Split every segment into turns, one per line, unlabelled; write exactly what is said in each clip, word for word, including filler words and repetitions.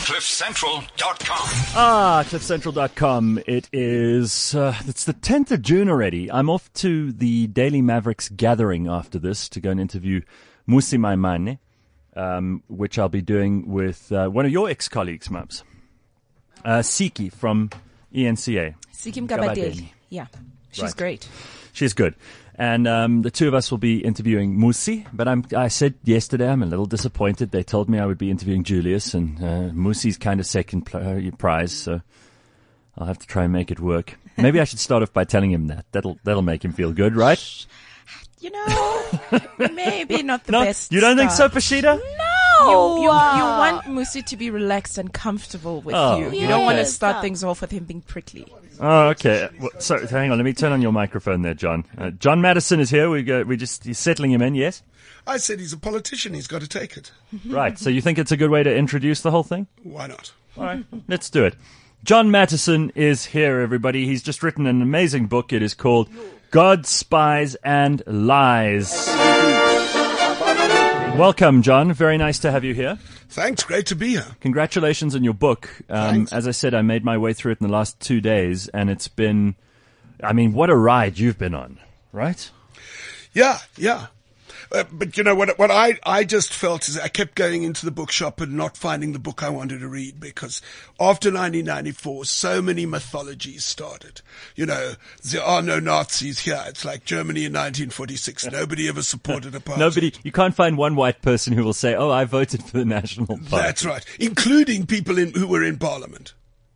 cliff central dot com.
Ah, cliff central dot com. It is, uh, it's the tenth of June already. I'm off to the Daily Mavericks gathering after this to go and interview Mmusi Maimane, um, which I'll be doing with uh, one of your ex-colleagues, Mubs. Uh, Siki from E N C A.
Siki Mkabadeli. Yeah, she's
Right.
great.
She's good. And um, the two of us will be interviewing Mmusi, but I'm, I said yesterday I'm a little disappointed. They told me I would be interviewing Julius, and uh, Musi's kind of second pl- prize, so I'll have to try and make it work. Maybe I should start off by telling him that. That'll that'll make him feel good, right?
You know, maybe not the
No,
best
you don't think so,
start.
Pashida?
You, you, you want Mmusi to be relaxed and comfortable with
Oh,
you. You
yes.
don't want to start things off with him being prickly.
Oh, okay. Well, so hang on, let me turn on your microphone there, John. Uh, John Madison is here. We go. We just he's settling him in. Yes.
I said he's a politician. He's got to take it.
Right. So you think it's a good way to introduce the whole thing?
Why not?
All right, let's do it. John Mattison is here, everybody. He's just written an amazing book. It is called God, Spies, and Lies. Welcome, John. Very nice to have you here.
Thanks. Great to be here.
Congratulations on your book. Um,
Thanks.
as I said, I made my way through it in the last two days, and it's been, I mean, what a ride you've been on, right?
Yeah, yeah. Uh, but you know what? What I I just felt is I kept going into the bookshop and not finding the book I wanted to read, because after nineteen ninety-four, so many mythologies started. You know, there are no Nazis here. It's like Germany in nineteen forty-six. Nobody ever supported apartheid.
Nobody, you can't find one white person who will say, "Oh, I voted for the National Party."
That's right, including people in, who were in Parliament.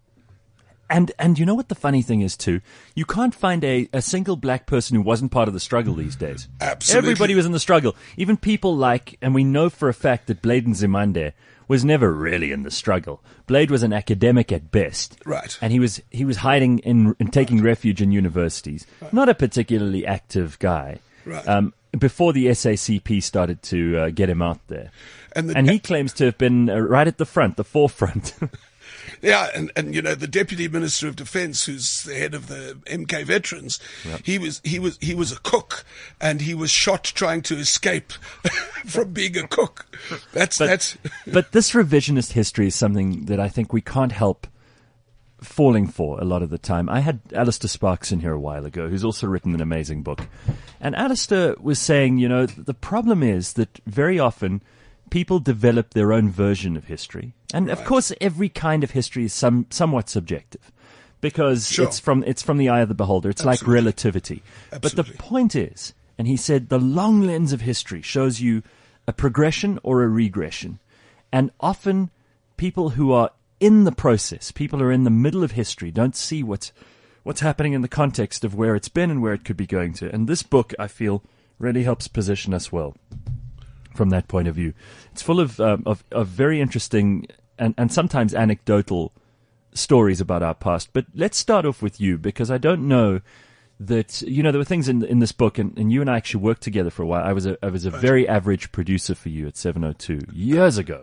And and you know what the funny thing is too? You can't find a, a single black person who wasn't part of the struggle these days.
Absolutely.
Everybody was in the struggle. Even people like, and we know for a fact that Blade Nzimande was never really in the struggle. Blade was an academic at best.
Right.
And he was he was hiding in and taking refuge in universities. Not a particularly active guy.
Right.
Um, before the S A C P started to uh, get him out there.
And, the,
And he claims to have been uh, right at the front, the forefront.
Yeah, and, and you know, the Deputy Minister of Defence, who's the head of the M K Veterans,
Yep.
he was he was he was a cook, and he was shot trying to escape from being a cook. That's
But,
that's
but this revisionist history is something that I think we can't help falling for a lot of the time. I had Alistair Sparks in here a while ago, who's also written an amazing book. And Alistair was saying, you know, the problem is that very often people develop their own version of history. And of
Right.
course, every kind of history is some, somewhat subjective, because
Sure.
it's from, it's from the eye of the beholder. It's like
Absolutely.
relativity. But the
Absolutely.
point is, and he said, the long lens of history shows you a progression or a regression. And often people who are in the process, people who are in the middle of history, don't see what's, what's happening in the context of where it's been and where it could be going to. And this book, I feel, really helps position us well from that point of view. It's full of um, of, of very interesting and, and sometimes anecdotal stories about our past. But let's start off with you, because I don't know that, you know, there were things in in this book, and, and you and I actually worked together for a while. I was a I was a very average producer for you at seven oh two years ago.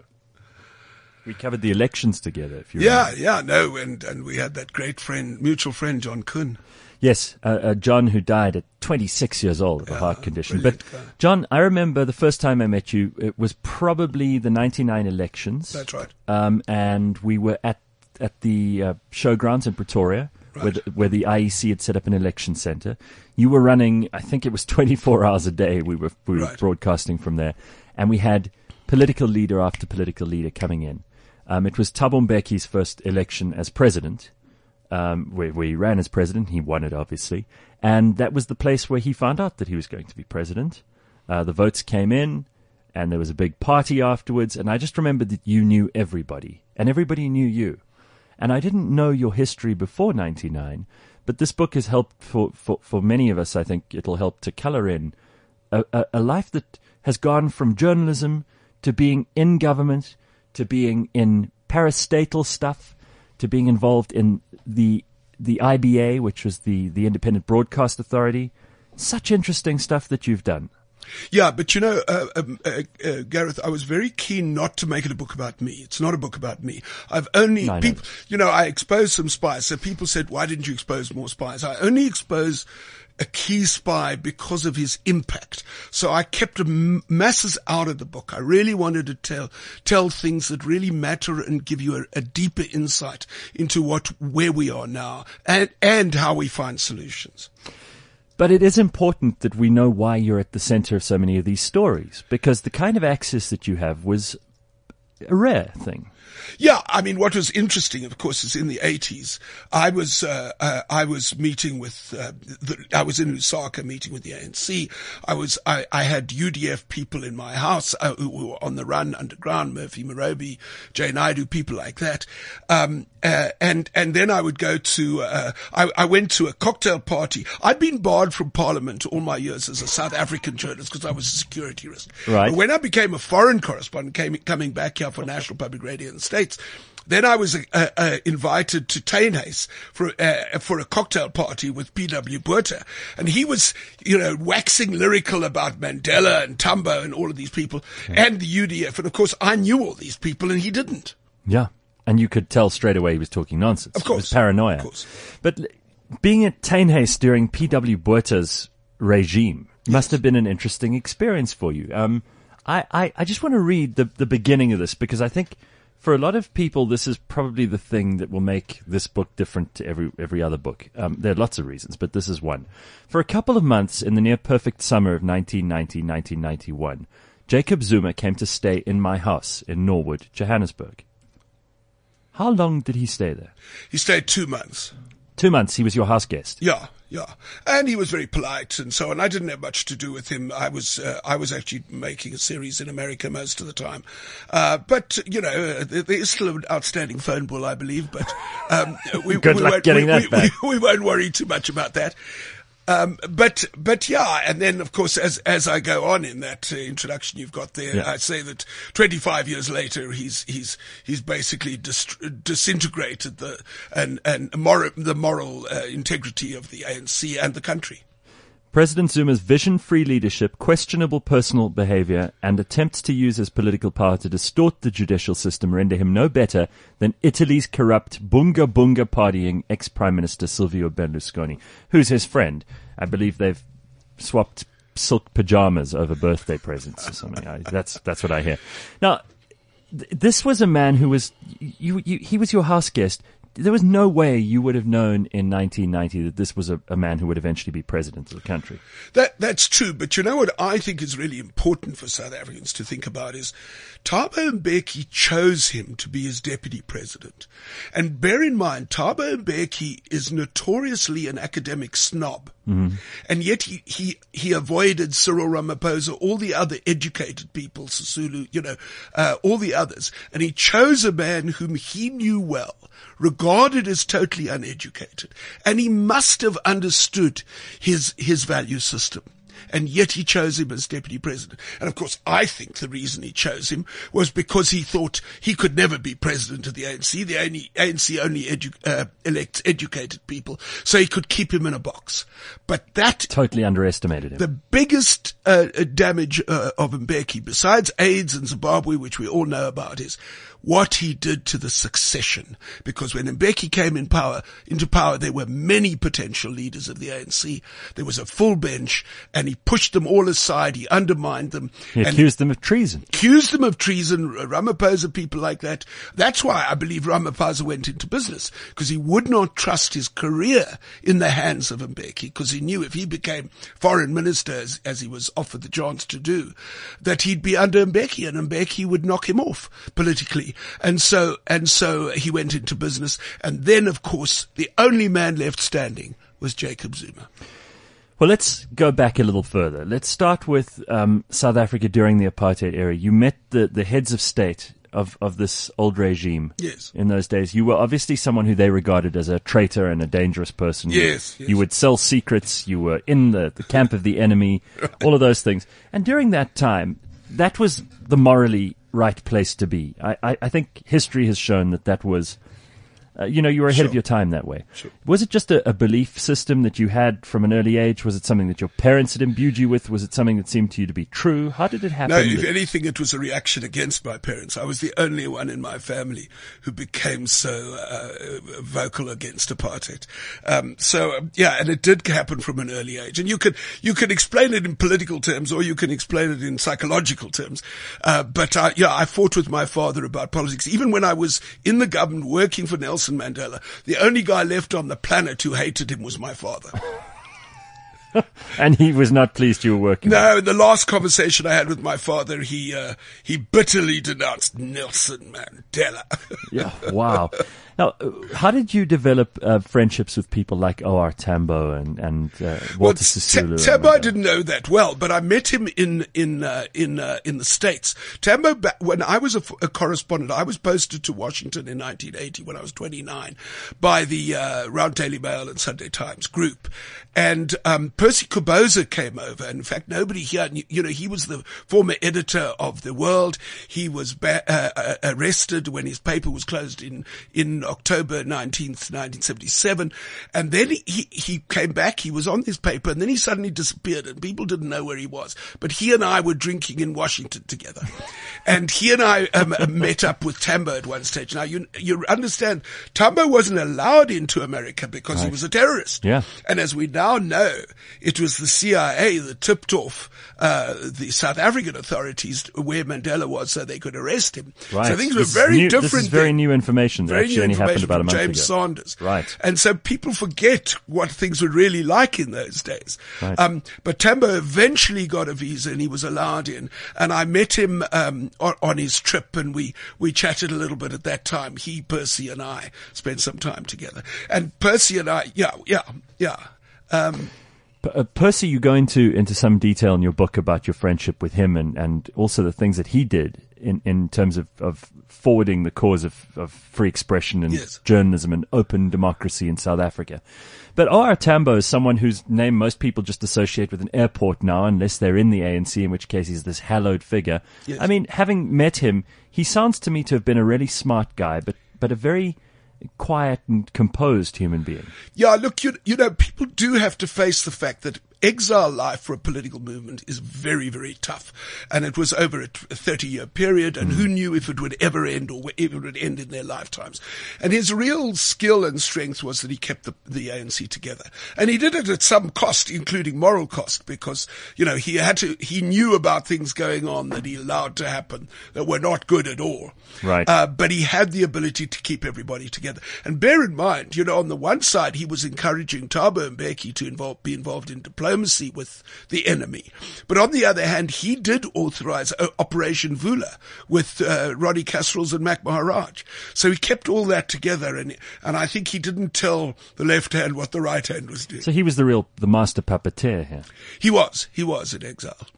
We covered the elections together, if you
yeah
remember.
yeah no, and and we had that great friend, mutual friend, John Kuhn.
Yes, uh, uh, John, who died at twenty-six years old of a heart condition. But,
brilliant guy.
John, I remember the first time I met you, it was probably the ninety-nine elections.
That's right.
Um, and we were at at the uh, showgrounds in Pretoria, where,
Right.
the, where the I E C had set up an election center. You were running, I think it was twenty-four hours a day. We were we were
Right.
broadcasting from there, and we had political leader after political leader coming in. Um, it was Thabo Mbeki's first election as president. Um, where, where he ran as president. He won it, obviously. And that was the place where he found out that he was going to be president. Uh, the votes came in, and there was a big party afterwards. And I just remember that you knew everybody, and everybody knew you. And I didn't know your history before ninety-nine, but this book has helped for, for, for many of us. I think it'll help to color in a, a, a life that has gone from journalism to being in government, to being in parastatal stuff, to being involved in the the I B A, which was the, the Independent Broadcast Authority. Such interesting stuff that you've done.
Yeah, but you know, uh, um, uh, uh, Gareth, I was very keen not to make it a book about me. It's not a book about me. I've only,
No,
people, you know, I exposed some spies. So people said, why didn't you expose more spies? I only exposed a key spy because of his impact. So I kept m- masses out of the book. I really wanted to tell, tell things that really matter and give you a, a deeper insight into what, where we are now and, and how we find solutions.
But it is important that we know why you're at the center of so many of these stories, because the kind of access that you have was a rare thing.
Yeah, I mean, what was interesting, of course, is in the eighties, I was, uh, uh, I was meeting with, uh, the, I was in Lusaka meeting with the A N C. I was, I, I had U D F people in my house, uh, who were on the run underground, Murphy Morobi, Jay Naidu, people like that. Um, uh, and, and then I would go to, uh, I, I went to a cocktail party. I'd been barred from Parliament all my years as a South African journalist because I was a security risk.
Right.
But when I became a foreign correspondent, came, coming back here for National Public Radio in the States, then I was uh, uh, invited to Tynhuys for uh, for a cocktail party with P W Botha, and he was, you know, waxing lyrical about Mandela and Tambo and all of these people, okay. and the U D F, and of course I knew all these people, and he didn't.
Yeah, and you could tell straight away he was talking nonsense.
Of course,
it was paranoia.
Of course.
But being at Tynhuys during P W Botha's regime
yes.
must have been an interesting experience for you. Um, I, I, I just want to read the the beginning of this because I think. For a lot of people, this is probably the thing that will make this book different to every every other book. Um, there are lots of reasons, but this is one. For a couple of months in the near-perfect summer of nineteen ninety to nineteen ninety-one, Jacob Zuma came to stay in my house in Norwood, Johannesburg. How long did he stay there?
He stayed two months.
Two months. He was your house guest.
Yeah. Yeah, and he was very polite and so on. I didn't have much to do with him. I was uh, I was actually making a series in America most of the time. Uh, but, you know, uh, there is still an outstanding phone bill, I believe. But um, we,
Good
we,
luck
won't,
getting
we,
that
we,
back.
We, we won't worry too much about that. Um, but, but yeah, and then of course, as, as I go on in that uh, introduction you've got there,
yeah.
I say that twenty-five years later, he's, he's, he's basically dist- disintegrated the, and, and moral, the moral uh, integrity of the A N C and the country.
President Zuma's vision-free leadership, questionable personal behavior, and attempts to use his political power to distort the judicial system render him no better than Italy's corrupt bunga-bunga partying ex-Prime Minister Silvio Berlusconi, who's his friend. I believe they've swapped silk pajamas over birthday presents or something. I, that's that's what I hear. Now, th- this was a man who was you, you. He was your house guest. There was no way you would have known in nineteen ninety that this was a, a man who would eventually be president of the country.
That that's true, but you know what I think is really important for South Africans to think about is Thabo Mbeki chose him to be his deputy president. And bear in mind, Thabo Mbeki is notoriously an academic snob. Mm-hmm. And yet he, he, he avoided Cyril Ramaphosa, all the other educated people, Sisulu, you know, uh, all the others. And he chose a man whom he knew well, regarded as totally uneducated. And he must have understood his, his value system. And yet he chose him as deputy president. And of course, I think the reason he chose him was because he thought he could never be president of the A N C. The A N C only edu- uh, elects educated people, so he could keep him in a box. But that
totally underestimated him.
The biggest uh, damage uh, of Mbeki, besides AIDS and Zimbabwe, which we all know about, is what he did to the succession. Because when Mbeki came in power, into power, there were many potential leaders of the A N C. There was a full bench, and he pushed them all aside. He undermined them.
He accused them of treason.
Accused them of treason, Ramaphosa, people like that. That's why I believe Ramaphosa went into business, because he would not trust his career in the hands of Mbeki, because he knew if he became foreign minister, as, as he was offered the chance to do, that he'd be under Mbeki, and Mbeki would knock him off politically. And so, and so he went into business. And then, of course, the only man left standing was Jacob Zuma.
Well, let's go back a little further. Let's start with um, South Africa during the apartheid era. You met the, the heads of state of, of this old regime.
Yes.
In those days. You were obviously someone who they regarded as a traitor and a dangerous person.
Yes.
You,
yes.
you would sell secrets. You were in the, the camp of the enemy, all of those things. And during that time, that was the morally right place to be. I, I, I think history has shown that that was Uh, you know, you were ahead
Sure.
of your time that way.
Sure.
Was it just a, a belief system that you had from an early age? Was it something that your parents had imbued you with? Was it something that seemed to you to be true? How did it happen?
No, if
that-
anything, it was a reaction against my parents. I was the only one in my family who became so uh, vocal against apartheid. Um, so, um, yeah, and it did happen from an early age. And you could you could explain it in political terms, or you can explain it in psychological terms. Uh, but uh, yeah, I fought with my father about politics. Even when I was in the government working for Nelson Mandela, the only guy left on the planet who hated him was my father.
And he was not pleased you were working.
No, in the last conversation I had with my father, he uh, he bitterly denounced Nelson Mandela.
Yeah, wow. Now, uh, how did you develop uh, friendships with people like O R Tambo and and uh, Walter Sisulu?
T- Tambo, I didn't know that well, but I met him in in uh, in uh, in the States. Tambo, ba- when I was a, f- a correspondent, I was posted to Washington in nineteen eighty when I was twenty-nine by the uh, Round Daily Mail and Sunday Times group, and um, Percy Kuboza came over. In fact, nobody here knew, you know, he was the former editor of The World. He was ba- uh, uh, arrested when his paper was closed in in October nineteenth, nineteen seventy-seven. And then he, he came back, he was on this paper, and then he suddenly disappeared and people didn't know where he was. But he and I were drinking in Washington together. And he and I um, met up with Tambo at one stage. Now, you you understand, Tambo wasn't allowed into America because he was a terrorist.
Yeah.
And as we now know, it was the C I A that tipped off uh, the South African authorities where Mandela was so they could arrest him.
Right.
So things
This is
were very
new-
different.
This is very
then.
new information that
Very
actually
new
only happened
information
about a
from
month
James
ago.
Saunders.
Right.
And so people forget what things were really like in those days.
Right.
Um, but Tambo eventually got a visa and he was allowed in. And I met him um, on, on his trip and we, we chatted a little bit at that time. He, Percy and I spent some time together. And Percy and I, yeah, yeah, yeah. Um,
P- uh, Percy, you go into, into some detail in your book about your friendship with him and, and also the things that he did in, in terms of, of forwarding the cause of, of free expression and
Yes.
journalism and open democracy in South Africa. But O R Tambo is someone whose name most people just associate with an airport now, unless they're in the A N C, in which case he's this hallowed figure.
Yes.
I mean, having met him, he sounds to me to have been a really smart guy, but, but a very quiet and composed human being.
Yeah, look, you, you know, people do have to face the fact that exile life for a political movement is very, very tough. And it was over a thirty-year period, and who knew if it would ever end or if it would end in their lifetimes. And his real skill and strength was that he kept the, the A N C together. And he did it at some cost, including moral cost, because, you know, he had to, he knew about things going on that he allowed to happen that were not good at all.
Right.
Uh, but he had the ability to keep everybody together. And bear in mind, you know, on the one side, he was encouraging Thabo Mbeki to involve, be involved in diplomacy with the enemy. But on the other hand, he did authorize uh, Operation Vula with uh, Roddy Casserols and Mac Maharaj. So he kept all that together, and and I think he didn't tell the left hand what the right hand was doing.
So he was the real, the master puppeteer here.
He was. He was in exile.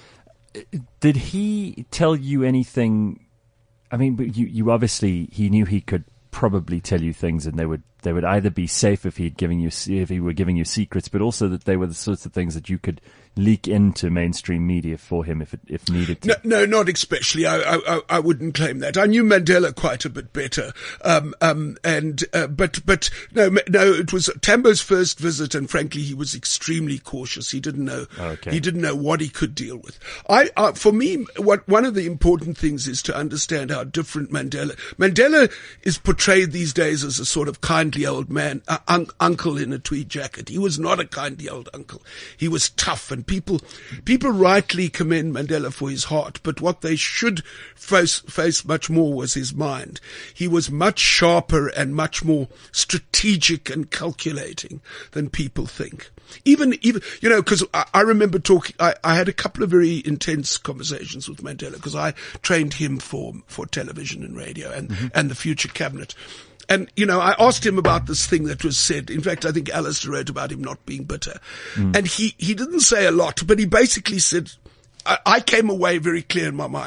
Did he tell you anything? I mean, but you, you obviously, he knew he could probably tell you things, and they would they would either be safe if he'd giving you if he were giving you secrets, but also that they were the sorts of things that you could leak into mainstream media for him if it, if needed to.
No, no, not especially. I, I, I wouldn't claim that. I knew Mandela quite a bit better. Um, um, and, uh, but, but no, no, it was Tambo's first visit, and frankly, he was extremely cautious. He didn't know,
Okay.
he didn't know what he could deal with. I, uh, for me, what, one of the important things is to understand how different Mandela, Mandela is portrayed these days as a sort of kindly old man, uh, un- uncle in a tweed jacket. He was not a kindly old uncle. He was tough, and people, people rightly commend Mandela for his heart, but what they should face, face much more was his mind. He was much sharper and much more strategic and calculating than people think. Even, even, you know, cause I, I remember talking, I, I had a couple of very intense conversations with Mandela because I trained him for, for television and radio and, mm-hmm. and the future cabinet. And, you know, I asked him about this thing that was said. In fact, I think Alistair wrote about him not being bitter. Mm. And he, he didn't say a lot, but he basically said, I, I came away very clear in my mind.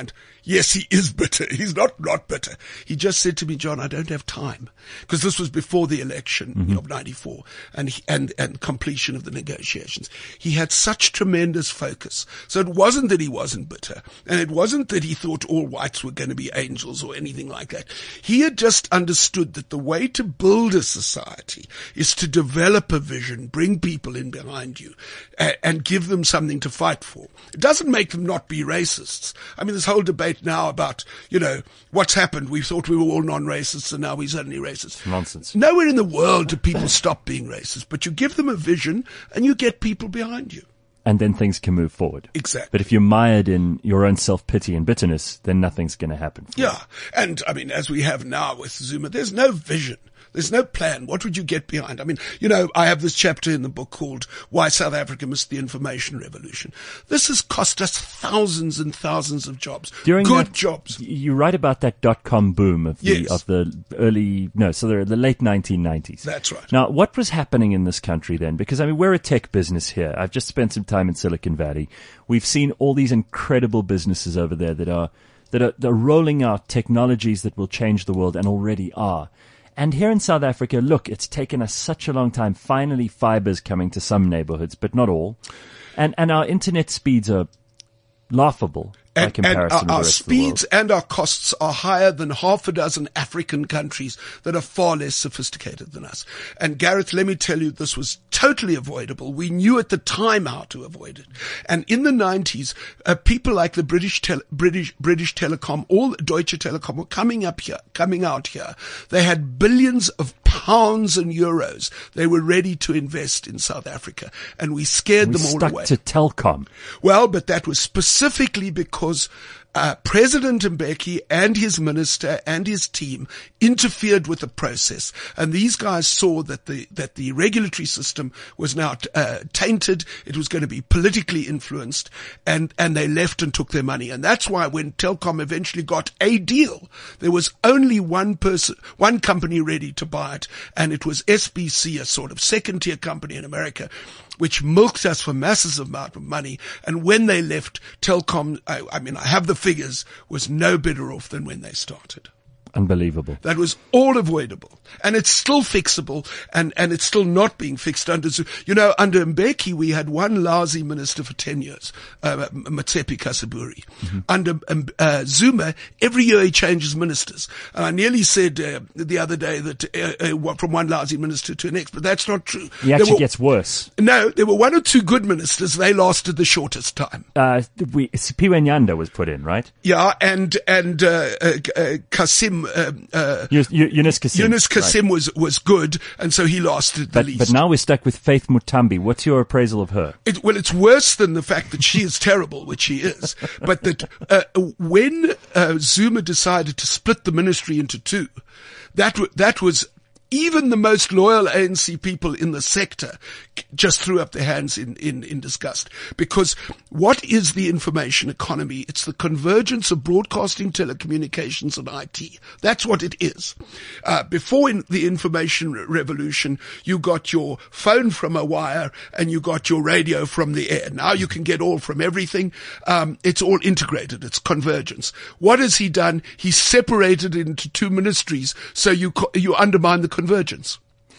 Yes, he is bitter. He's not not bitter. He just said to me, John, I don't have time. Because this was before the election mm-hmm. of ninety-four and, he, and, and completion of the negotiations. He had such tremendous focus. So it wasn't that he wasn't bitter. And it wasn't that he thought all whites were going to be angels or anything like that. He had just understood that the way to build a society is to develop a vision, bring people in behind you, and, and give them something to fight for. It doesn't make them not be racists. I mean, this whole debate now about, you know, what's happened. We thought we were all non-racists and now we're suddenly racist.
Nonsense.
Nowhere in the world do people stop being racist, but you give them a vision and you get people behind you.
And then things can move forward.
Exactly.
But if you're mired in your own self-pity and bitterness, then nothing's going to happen. For
yeah.
you.
And I mean, as we have now with Zuma, there's no vision. There's no plan. What would you get behind? I mean, you know, I have this chapter in the book called Why South Africa Missed the Information Revolution. This has cost us thousands and thousands of jobs.
During
Good
that,
jobs.
You write about that dot-com boom of the,
yes.
of the early, no, so the, the late nineteen nineties.
That's right.
Now, what was happening in this country then? Because, I mean, we're a tech business here. I've just spent some time in Silicon Valley. We've seen all these incredible businesses over there that are, that are, that are rolling out technologies that will change the world and already are. And here in South Africa, look, it's taken us such a long time. Finally, fiber's coming to some neighborhoods, but not all. And and our internet speeds are laughable by
And,
comparison
and
to
our,
the
our
rest of the world.
speeds and our costs are higher than half a dozen African countries that are far less sophisticated than us. And Gareth, let me tell you, this was totally avoidable. We knew at the time how to avoid it. And in the nineties, uh, people like the British, tele- British, British Telecom, all Deutsche Telekom were coming up here, coming out here. They had billions of pounds and euros. They were ready to invest in South Africa, and we scared
We
them all
stuck
away.
to Telkom.
Well, but that was specifically because uh, President Mbeki and his minister and his team interfered with the process, and these guys saw that the that the regulatory system was now uh, tainted. It was going to be politically influenced, and and they left and took their money. And that's why when Telkom eventually got a deal, there was only one person, one company ready to buy it, and it was S B C, a sort of second-tier company in America, which milked us for masses amount of money. And when they left, Telkom, I, I mean, I have the figures, was no better off than when they started.
Unbelievable.
That was all avoidable. And it's still fixable, and, and it's still not being fixed under, you know, under Mbeki, we had one lousy minister for ten years, uh, Motsepe Kasaburi. Mm-hmm. Under um, uh, Zuma, every year he changes ministers. And I nearly said uh, the other day that uh, uh, from one lousy minister to the next, but that's not true.
He actually
were,
gets worse.
No, there were one or two good ministers. They lasted the shortest time.
Uh, we, Siphiwe Nyanda was put in, right?
Yeah, and, and, uh, uh, uh Kasim, uh, uh,
Eunice Kasim.
Eunice Kasim right. was, was good, and so he lasted the
but,
least.
But now we're stuck with Faith Mutambi. What's your appraisal of her?
It, well, it's worse than the fact that she is terrible, which she is, but that, uh, when, uh, Zuma decided to split the ministry into two, that, w- that was, even the most loyal A N C people in the sector just threw up their hands in, in, in disgust. Because what is the information economy? It's the convergence of broadcasting, telecommunications, and I T. That's what it is. Uh, before in the information revolution, you got your phone from a wire and you got your radio from the air. Now you can get all from everything. Um, it's all integrated. It's convergence. What has he done? He separated it into two ministries, so you co- you undermine the convergence.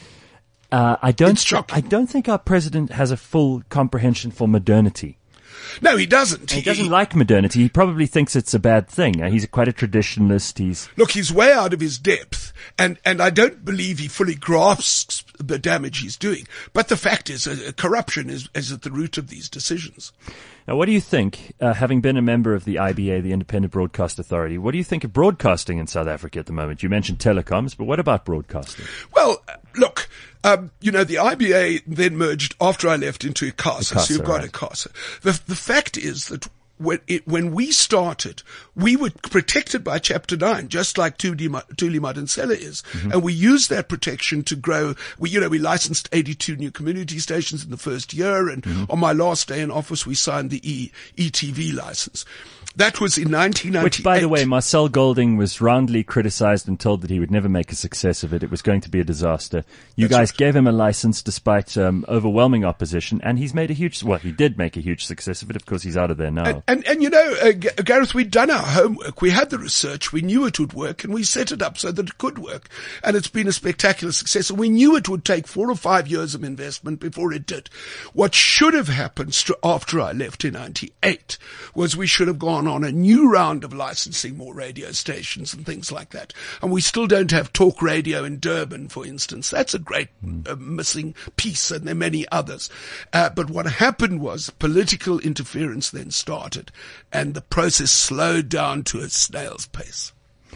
Uh, I don't.
It's shocking.
I don't think our president has a full comprehension for modernity.
No, he doesn't.
He, he doesn't like modernity. He probably thinks it's a bad thing. Uh, he's quite a traditionalist. He's
look, he's way out of his depth, and and I don't believe he fully grasps the damage he's doing. But the fact is, uh, corruption is is at the root of these decisions.
Now, what do you think, uh, having been a member of the I B A, the Independent Broadcast Authority, what do you think of broadcasting in South Africa at the moment? You mentioned telecoms, but what about broadcasting?
Well, look, um, you know, the I B A then merged after I left into ICASA,
ICASA,
so you've got
right.
ICASA. The, the fact is that when it, when we started, we were protected by Chapter nine, just like Thuli Madonsela is. Mm-hmm. And we used that protection to grow. We, you know, we licensed eighty-two new community stations in the first year. And mm-hmm. on my last day in office, we signed the e, ETV license. That was in nineteen ninety-eight.
Which, by the way, Marcel Golding was roundly criticized and told that he would never make a success of it. It was going to be a disaster. You
That's
guys
right.
gave him a license despite um, overwhelming opposition, and he's made a huge, well, he did make a huge success of it. Of course, he's out of there now.
And, and, and you know, uh, G- Gareth, we'd done our homework. We had the research. We knew it would work, and we set it up so that it could work. And it's been a spectacular success. And we knew it would take four or five years of investment before it did. What should have happened st- after I left in ninety-eight was we should have gone on a new round of licensing more radio stations and things like that. And we still don't have talk radio in Durban, for instance. That's a great mm. uh, missing piece, and there are many others. Uh, but what happened was political interference then started, and the process slowed down to a snail's pace.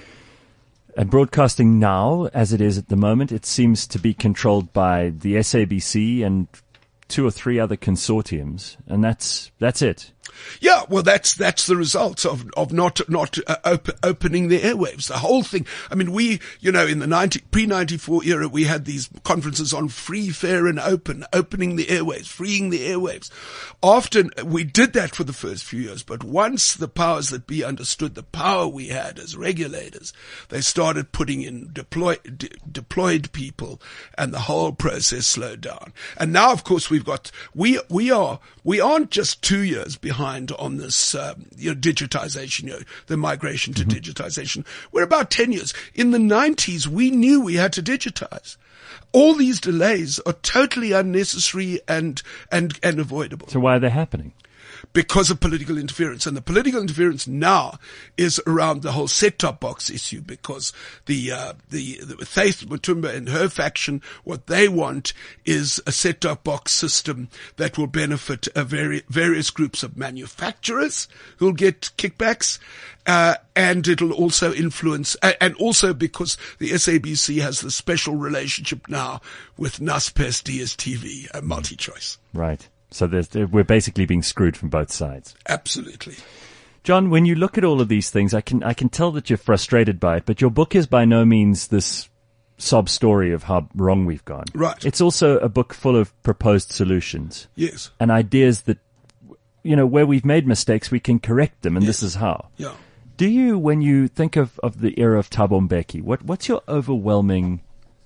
And broadcasting now, as it is at the moment, it seems to be controlled by the S A B C and two or three other consortiums, and that's that's it.
Yeah, well, that's that's the result of of not not uh, op- opening the airwaves. The whole thing. I mean, we, you know, in the ninety pre ninety-four era, we had these conferences on free, fair, and open, opening the airwaves, freeing the airwaves. Often we did that for the first few years, but once the powers that be understood the power we had as regulators, they started putting in deploy, de- deployed people, and the whole process slowed down. And now, of course, we've got we we are we aren't just two years behind on this, um, you know, digitization, you know, the migration to mm-hmm. digitization. We're about ten years. In the nineties, we knew we had to digitize. All these delays are totally unnecessary and, and, and avoidable.
So why are they happening?
Because of political interference. And the political interference now is around the whole set-top box issue, because the, uh, the, the Faith Mutumba and her faction, what they want is a set-top box system that will benefit a very, various groups of manufacturers who'll get kickbacks, uh, and it'll also influence, uh, and also because the S A B C has the special relationship now with Naspers D S T V, a multi-choice.
Right. So there's, we're basically being screwed from both sides.
Absolutely.
John, when you look at all of these things, I can I can tell that you're frustrated by it, but your book is by no means this sob story of how wrong we've gone.
Right.
It's also a book full of proposed solutions.
Yes.
And ideas that, you know, where we've made mistakes, we can correct them, and
yes.
this is how.
Yeah.
Do you, when you think of, of the era of Thabo Mbeki, what what's your overwhelming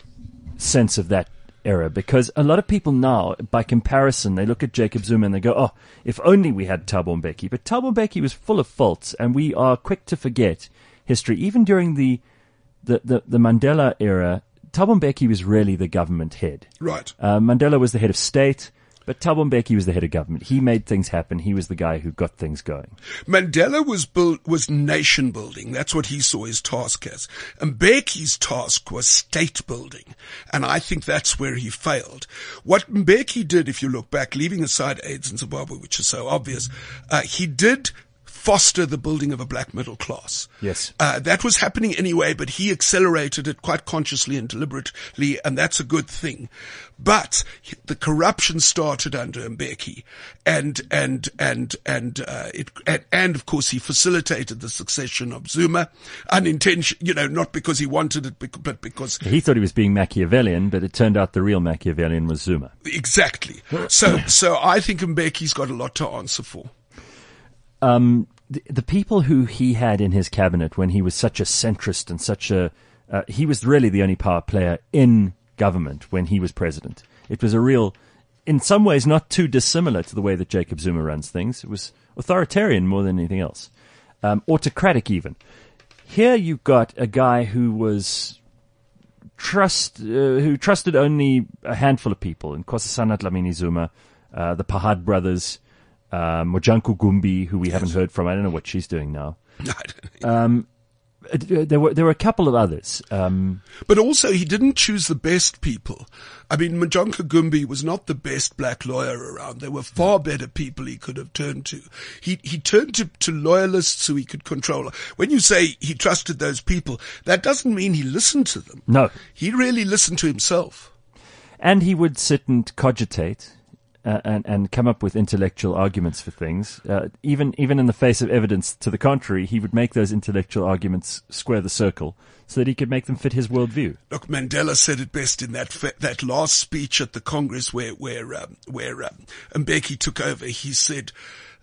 sense of that era? Because a lot of people now, by comparison, they look at Jacob Zuma and they go, oh, if only we had Thabo Mbeki. But Thabo Mbeki was full of faults, and we are quick to forget history. Even during the, the, the, the Mandela era, Thabo Mbeki was really the government head.
Right.
Uh, Mandela was the head of state, but Thabo Mbeki was the head of government. He made things happen. He was the guy who got things going.
Mandela was built, was nation building. That's what he saw his task as. And Mbeki's task was state building. And I think that's where he failed. What Mbeki did, if you look back, leaving aside AIDS in Zimbabwe, which is so obvious, uh, he did foster the building of a black middle class.
Yes.
Uh, that was happening anyway, but he accelerated it quite consciously and deliberately, and that's a good thing. But the corruption started under Mbeki, and, and, and, and, uh, it, and, and of course he facilitated the succession of Zuma, unintentional, you know, not because he wanted it, but because
he thought he was being Machiavellian, but it turned out the real Machiavellian was Zuma.
Exactly. So, so I think Mbeki's got a lot to answer for.
Um, the, the people who he had in his cabinet when he was such a centrist and such a, uh, he was really the only power player in government when he was president. It was a real, in some ways, not too dissimilar to the way that Jacob Zuma runs things. It was authoritarian more than anything else. Um, autocratic even. Here you've got a guy who was trust, uh, who trusted only a handful of in Nkosazana Dlamini Zuma, uh, the Pahad brothers, Uh, Mojanku Gumbi, who we yes. haven't heard from. I don't know what she's doing now. um, there were there were a couple of others. Um,
but also, he didn't choose the best people. I mean, Mojanku Gumbi was not the best black lawyer around. There were far better people he could have turned to. He he turned to, to loyalists who he could control. When you say he trusted those people, that doesn't mean he listened to them.
No.
He really listened to himself.
And he would sit and cogitate. Uh, and, and come up with intellectual arguments for things. Uh, even even in the face of evidence to the contrary, he would make those intellectual arguments square the circle so that he could make them fit his worldview.
Look, Mandela said it best in that fa- that last speech at the Congress where where um, where um, Mbeki took over. He said,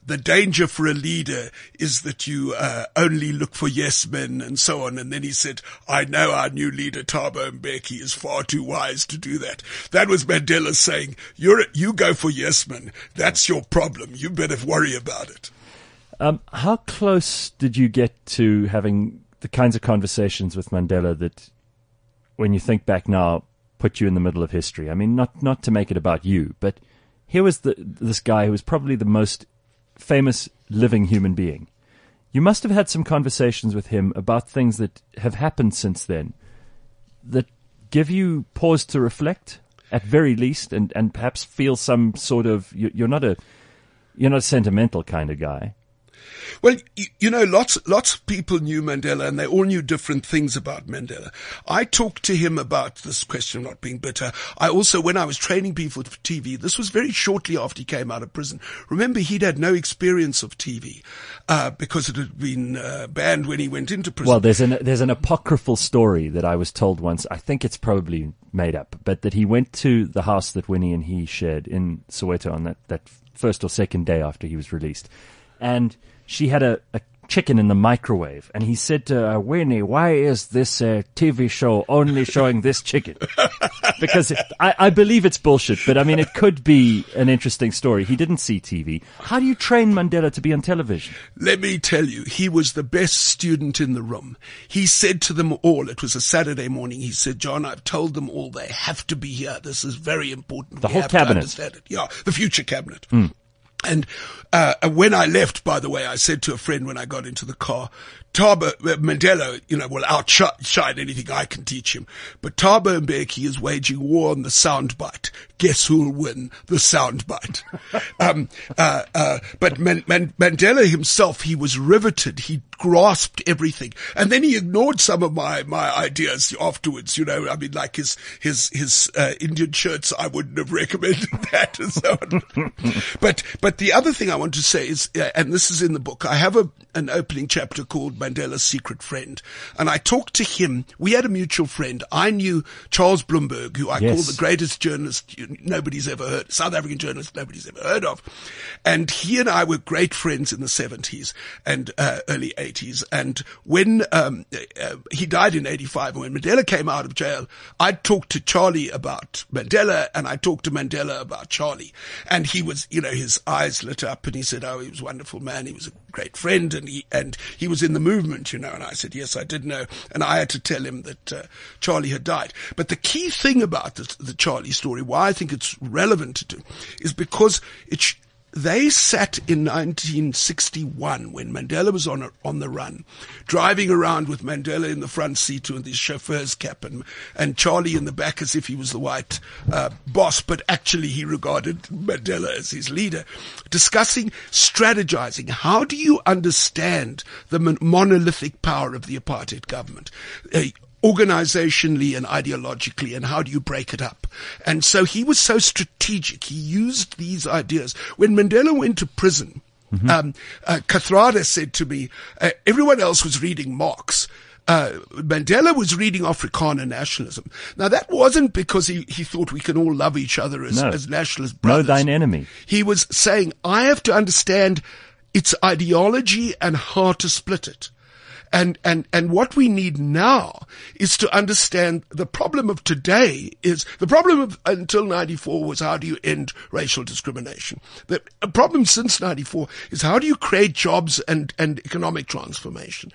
the danger for a leader is that you uh, only look for yes men and so on. And then he said, I know our new leader, Thabo Mbeki, is far too wise to do that. That was Mandela saying, You're, you go for yes men. That's your problem. You better worry about it.
Um, how close did you get to having the kinds of conversations with Mandela that, when you think back now, put you in the middle of history? I mean, not, not to make it about you, but here was the, this guy who was probably the most famous living human being. You must have had some conversations with him about things that have happened since then that give you pause to reflect, at very least, and, and perhaps feel some sort of, you, you're not a you're not a sentimental kind of guy.
Well, you, you know, lots, lots of people knew Mandela, and they all knew different things about Mandela. I talked to him about this question of not being bitter. I also, when I was training people for T V, this was very shortly after he came out of prison. Remember, he'd had no experience of T V, uh, because it had been, uh, banned when he went into prison.
Well, there's an, there's an apocryphal story that I was told once. I think it's probably made up, but that he went to the house that Winnie and he shared in Soweto on that, that first or second day after he was released. And she had a, a chicken in the microwave, and he said to her, Winnie, why is this uh, T V show only showing this chicken? Because I, I believe it's bullshit, but I mean, it could be an interesting story. He didn't see T V. How do you train Mandela to be on television?
Let me tell you, he was the best student in the room. He said to them all, it was a Saturday morning, he said, John, I've told them all they have to be here. This is very important.
The
we
whole
have
cabinet.
To understand it. Yeah, the future cabinet.
Mm.
And uh when I left, by the way, I said to a friend when I got into the car, Thabo uh, Mandela, you know, will outshine anything I can teach him. But Thabo Mbeki is waging war on the soundbite. Guess who'll win the soundbite? um, uh, uh, but Man- Man- Mandela himself, he was riveted. He grasped everything. And then he ignored some of my, my ideas afterwards, you know, I mean, like his, his, his, uh, Indian shirts, I wouldn't have recommended that and so on. but, but the other thing I want to say is, uh, and this is in the book, I have a, an opening chapter called Mandela's Secret Friend. And I talked to him. We had a mutual friend. I knew Charles Bloomberg, who I
Yes.
call the greatest journalist nobody's ever heard, South African journalist nobody's ever heard of. And he and I were great friends in the seventies and uh, early eighties. And when um, uh, he died in eighty-five, and when Mandela came out of jail, I talked to Charlie about Mandela, and I talked to Mandela about Charlie. And he was, you know, his eyes lit up, and he said, oh, he was a wonderful man. He was a great friend, and he, and he was in the movement, you know. And I said, yes, I did know. And I had to tell him that uh, Charlie had died. But the key thing about the, the Charlie story, why I think it's relevant to do, is because it sh- they sat in nineteen sixty-one when Mandela was on a, on the run, driving around with Mandela in the front seat with his chauffeur's cap and, and Charlie in the back as if he was the white uh, boss, but actually he regarded Mandela as his leader, discussing, strategizing. How do you understand the mon- monolithic power of the apartheid government? Uh, organizationally and ideologically, and how do you break it up? And so he was so strategic. He used these ideas. When Mandela went to prison, mm-hmm. um, uh, Kathrada said to me, uh, everyone else was reading Marx. Uh, Mandela was reading Afrikaner nationalism. Now that wasn't because he, he thought we can all love each other as,
no.
as nationalist brothers.
Know thine enemy.
He was saying, I have to understand its ideology and how to split it. And, and, and what we need now is to understand the problem of today is, the problem of until ninety-four was how do you end racial discrimination? The problem since ninety-four is how do you create jobs and, and economic transformation?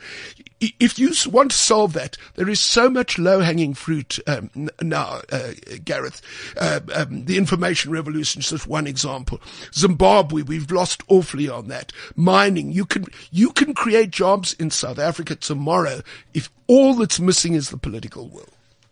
If you want to solve that, there is so much low-hanging fruit um, now, uh, Gareth. Uh, um, the information revolution is just one example. Zimbabwe, we've lost awfully on that. Mining, you can you can create jobs in South Africa tomorrow if all that's missing is the political will.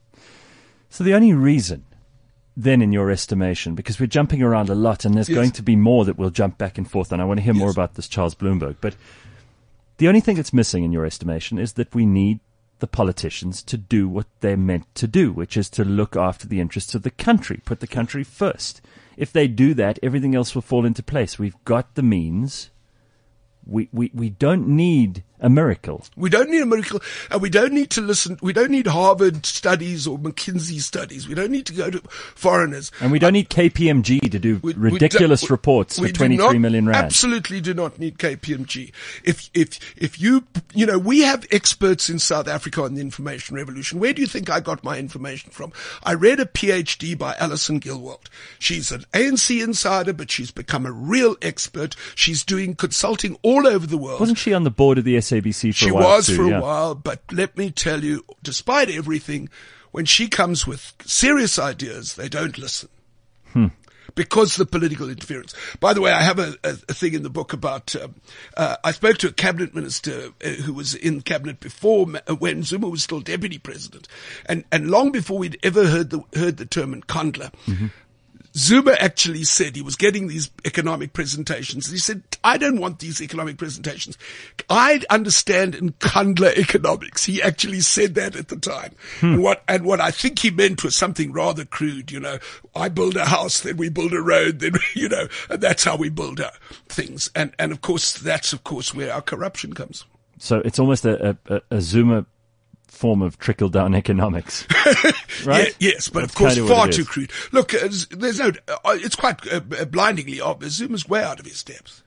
So the only reason, then, in your estimation, because we're jumping around a lot, and there's
Yes.
going to be more that we'll jump back and forth on. I want to hear more
Yes.
about this Charles Bloomberg, but the only thing that's missing in your estimation is that we need the politicians to do what they're meant to do, which is to look after the interests of the country, put the country first. If they do that, everything else will fall into place. We've got the means. we, we, we don't need a miracle.
We don't need a miracle, and we don't need to listen. We don't need Harvard studies or McKinsey studies. We don't need to go to foreigners.
And we don't need K P M G to do
We- we
ridiculous
don't-
reports
we
for
do
twenty-three
not-
million rand.
Absolutely do not need K P M G. If, if, if you, you know, we have experts in South Africa on the information revolution. Where do you think I got my information from? I read a PhD by Alison Gilwald. She's an A N C insider, but she's become a real expert. She's doing consulting all over the world.
Wasn't she on the board of the S A B C for
She
a while
was
too?
for a
yeah.
while, but let me tell you, despite everything, when she comes with serious ideas, they don't listen.
Hmm.
Because of the political interference. By the way, I have a, a, a thing in the book about, um, uh, I spoke to a cabinet minister uh, who was in cabinet before, uh, when Zuma was still deputy president. And, and long before we'd ever heard the, heard the term Nkandla, mm-hmm. Zuma actually said he was getting these economic presentations. He said, I don't want these economic presentations. I understand Nkandla economics. He actually said that at the time. Hmm. And what, and what I think he meant was something rather crude, you know, I build a house, then we build a road, then, you know, and that's how we build our things. And, and of course, that's of course where our corruption comes.
So it's almost a, a, a Zuma form of trickle-down economics, right?
Yeah, yes, but
That's
of course
kind of
far
what it
too
is.
crude. Look, uh, there's no, uh, it's quite uh, blindingly obvious. Zuma's way out of his depth.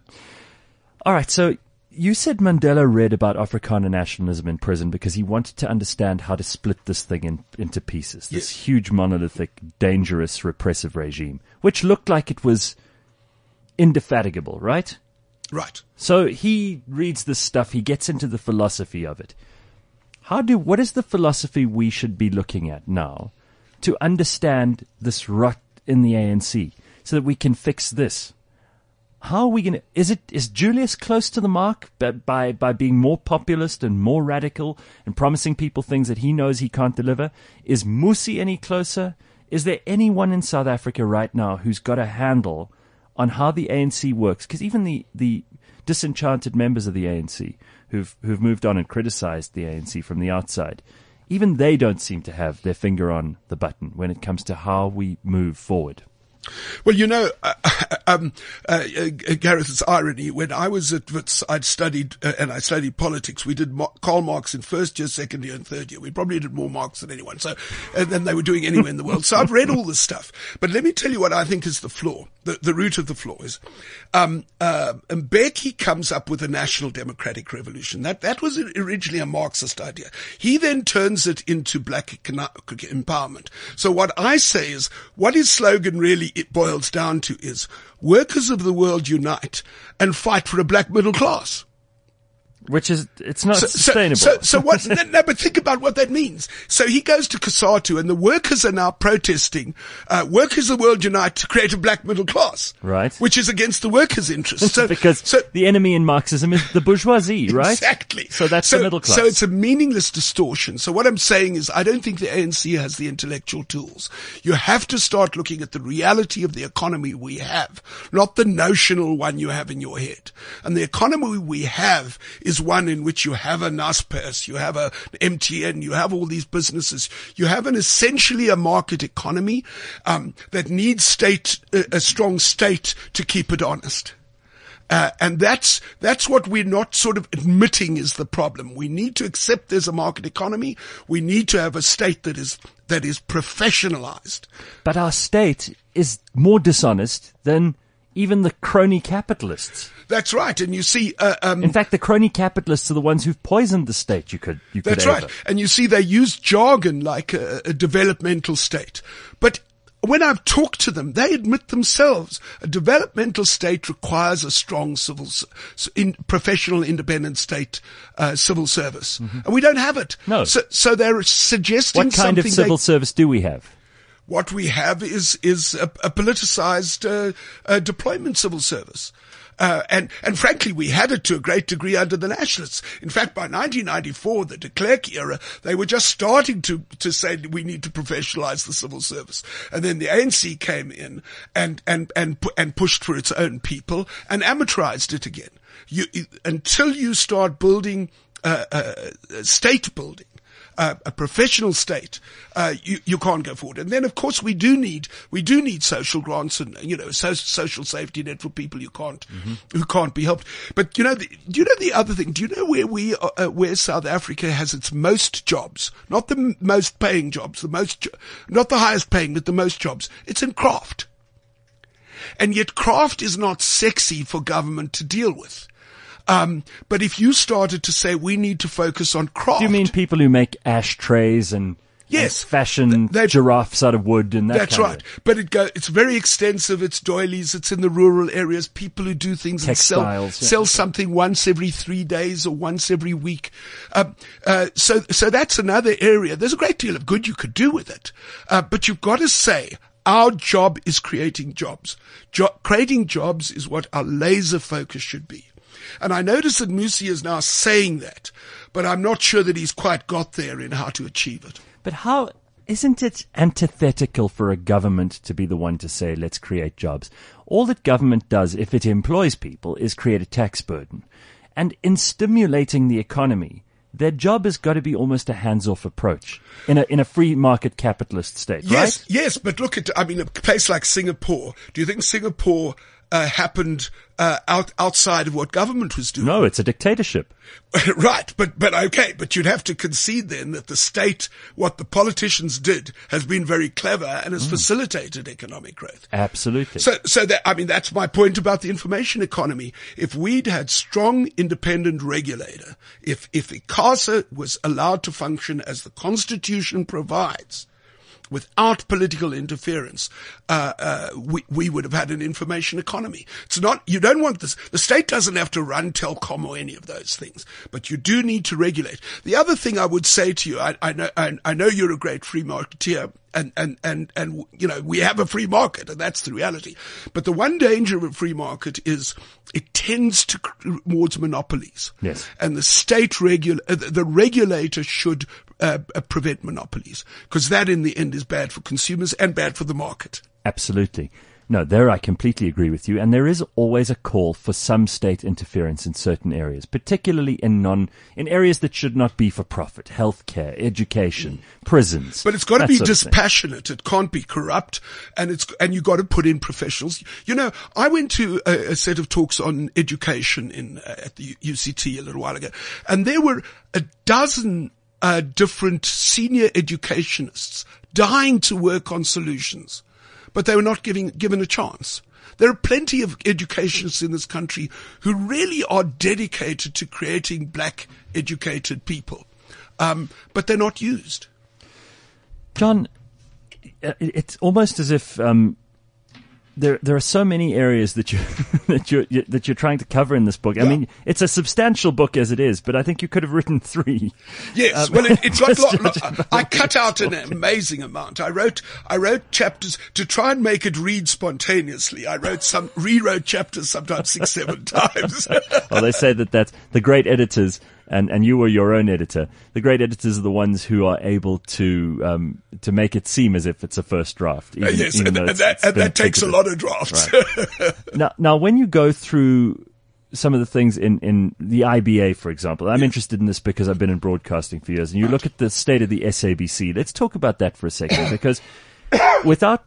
All right, so you said Mandela read about Afrikaner nationalism in prison because he wanted to understand how to split this thing in, into pieces, this
Yes.
huge, monolithic, dangerous, repressive regime, which looked like it was indefatigable, right?
Right.
So he reads this stuff, he gets into the philosophy of it. How do, what is the philosophy we should be looking at now to understand this rot in the A N C so that we can fix this? How are we going to, is it, is Julius close to the mark by, by, by being more populist and more radical and promising people things that he knows he can't deliver? Is Musi any closer? Is there anyone in South Africa right now who's got a handle on how the A N C works? Because even the, the disenchanted members of the A N C who've who've moved on and criticized the A N C from the outside, even they don't seem to have their finger on the button when it comes to how we move forward.
Well, you know, uh, um, uh, uh, Gareth, it's irony. When I was at Wits, I'd studied, uh, and I studied politics. We did Mar- Karl Marx in first year, second year, and third year. We probably did more Marx than anyone. So, and then they were doing anywhere in the world. So I've read all this stuff. But let me tell you what I think is the flaw. The, the root of the flaw is, um, uh, Mbeki comes up with a national democratic revolution. That, that was originally a Marxist idea. He then turns it into black economic empowerment. So what I say is, what his slogan really it boils down to is, workers of the world unite and fight for a black middle class.
Which is, it's not
So,
sustainable.
so, so, so what, no, no, but think about what that means. So he goes to Cosatu and the workers are now protesting, uh, workers of the world unite to create a black middle class.
Right.
Which is against the workers' interests. So,
because
so,
the enemy in Marxism is the bourgeoisie, right?
Exactly.
So that's the middle class.
So it's a meaningless distortion. So what I'm saying is I don't think the A N C has the intellectual tools. You have to start looking at the reality of the economy we have, not the notional one you have in your head. And the economy we have is one in which you have a Naspers, you have a M T N, you have all these businesses. You have an essentially a market economy um, that needs state, uh, a strong state to keep it honest. Uh, and that's, that's what we're not sort of admitting is the problem. We need to accept there's a market economy. We need to have a state that is, that is professionalized.
But our state is more dishonest than even the crony capitalists.
That's right. And you see, uh, um,
In fact, the crony capitalists are the ones who've poisoned the state. You could, you could
that's
ever.
right. And you see, they use jargon like a, a developmental state. But when I've talked to them, they admit themselves a developmental state requires a strong civil, in, professional, independent state uh, civil service, mm-hmm. and we don't have it.
No.
So, so they're suggesting
What kind of
something
civil
they,
service do we have?
What we have is is a, a politicized uh, uh, deployment civil service. Uh, and, and frankly, we had it to a great degree under the nationalists. In fact, by nineteen ninety-four, the de Klerk era, they were just starting to, to say we need to professionalize the civil service. And then the A N C came in and, and, and, and pushed for its own people and amateurized it again. You, until you start building, uh, uh, state building, uh, a professional state, uh, you, you can't go forward. And then, of course, we do need, we do need social grants and, you know, so, social safety net for people who can't, mm-hmm. who can't be helped. But, you know, the, do you know the other thing? Do you know where we, are, uh, where South Africa has its most jobs? Not the m- most paying jobs, the most, jo- not the highest paying, but the most jobs. It's in craft. And yet craft is not sexy for government to deal with. Um, but if you started to say we need to focus on craft.
Do you mean people who make ashtrays and,
yes,
and fashion
they,
giraffes out of wood and that
that's
kind
right.
of
But it go, it's very extensive. It's doilies. It's in the rural areas. People who do things
Textiles,
and sell,
yeah.
sell something once every three days or once every week. Um, uh, so, so that's another area. There's a great deal of good you could do with it. Uh, but you've got to say, our job is creating jobs. Jo- creating jobs is what our laser focus should be. And I notice that Musi is now saying that, but I'm not sure that he's quite got there in how to achieve it.
But how, isn't it antithetical for a government to be the one to say, let's create jobs? All that government does, if it employs people, is create a tax burden. And in stimulating the economy, their job has got to be almost a hands-off approach in a in a free market capitalist state,
yes,
right?
Yes, but look at, I mean, a place like Singapore. Do you think Singapore uh, happened uh, out outside of what government was doing?
No, it's a dictatorship.
Right, but but okay, but you'd have to concede then that the state, what the politicians did, has been very clever and has mm. facilitated economic growth.
Absolutely.
So, so that I mean, that's my point about the information economy. If we'd had strong, independent regulator, if if ICASA was allowed to function as the Constitution provides, without political interference, uh, uh, we, we would have had an information economy. It's not, you don't want this, the state doesn't have to run Telkom or any of those things, but you do need to regulate. The other thing I would say to you, I, I know, I, I know you're a great free marketeer, and, and, and, and, you know, we have a free market, and that's the reality. But the one danger of a free market is it tends to towards monopolies.
Yes.
And the state regula- uh, the regulator should Uh, uh, prevent monopolies, because that in the end is bad for consumers and bad for the market.
Absolutely. No, there I completely agree with you. And there is always a call for some state interference in certain areas, particularly in non, in areas that should not be for profit, healthcare, education, prisons.
But it's got to be
sort of thing.
dispassionate. It can't be corrupt, and it's, and you got to put in professionals. You know, I went to a, a set of talks on education in, uh, at the U C T a little while ago, and there were a dozen Uh, different senior educationists dying to work on solutions, but they were not giving, given a chance. There are plenty of educationists in this country who really are dedicated to creating black educated people, um, but they're not used.
John, it's almost as if um, there there are so many areas that you that you that you're trying to cover in this book. I
yeah.
mean, it's a substantial book as it is, but I think you could have written three.
Yes,
um,
well, it, it's got lot, lot, I cut out an amazing amount. I wrote I wrote chapters to try and make it read spontaneously. I wrote some rewrote chapters sometimes six seven times.
Well, they say that that's the great editors. And, and you were your own editor. The great editors are the ones who are able to, um, to make it seem as if it's a first draft. Even,
uh, yes,
even
and,
though
and that, and that takes a lot of drafts.
Right. now, now, when you go through some of the things in, in the I B A, for example, I'm yes. interested in this because I've been in broadcasting for years, and you right. look at the state of the S A B C. Let's talk about that for a second, because without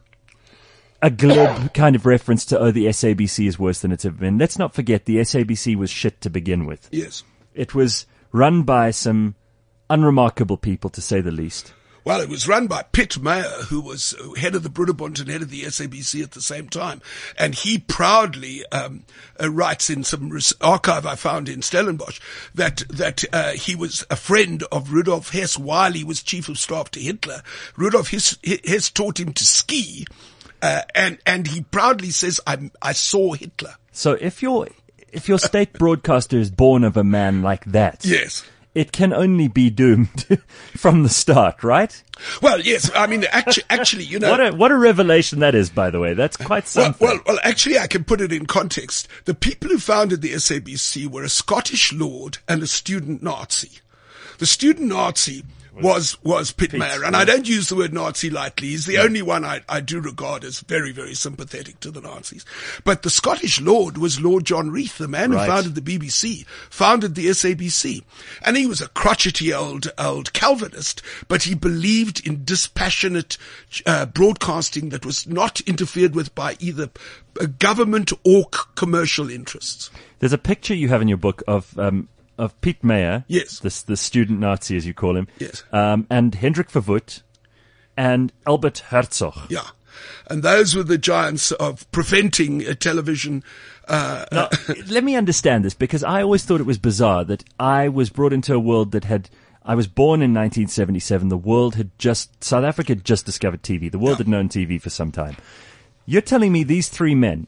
a glib kind of reference to, oh, the S A B C is worse than it's ever been, let's not forget the S A B C was shit to begin with.
Yes.
It was run by some unremarkable people, to say the least.
Well, it was run by Pitt Meyer, who was head of the Broederbond and head of the S A B C at the same time. And he proudly um, uh, writes in some res- archive I found in Stellenbosch that that uh, he was a friend of Rudolf Hess while he was chief of staff to Hitler. Rudolf Hess, Hess taught him to ski, uh, and, and he proudly says, I, I saw Hitler.
So if you're... If your state broadcaster is born of a man like that,
yes,
it can only be doomed from the start, right?
Well, yes. I mean, actually, actually, you know,
what a what a revelation that is. By the way, that's quite something.
Well, well, well, actually, I can put it in context. The people who founded the S A B C were a Scottish lord and a student Nazi. The student Nazi was was Pitt Meyer. And I don't use the word Nazi lightly. He's the only one I, I do regard as very, very sympathetic to the Nazis. But the Scottish Lord was Lord John Reith, the man
Right.
who founded the B B C, founded the S A B C. And he was a crotchety old, old Calvinist, but he believed in dispassionate uh, broadcasting that was not interfered with by either uh, government or c- commercial interests.
There's a picture you have in your book of um, of Piet Meyer,
Yes.
the, the student Nazi, as you call him,
Yes.
um, and Hendrik Verwoerd and Albert Herzog.
Yeah. And those were the giants of preventing a television. Uh,
Now, let me understand this, because I always thought it was bizarre that I was brought into a world that had. I was born in nineteen seventy-seven. The world had just, South Africa had just discovered T V. The world
Yeah.
had known T V for some time. You're telling me these three men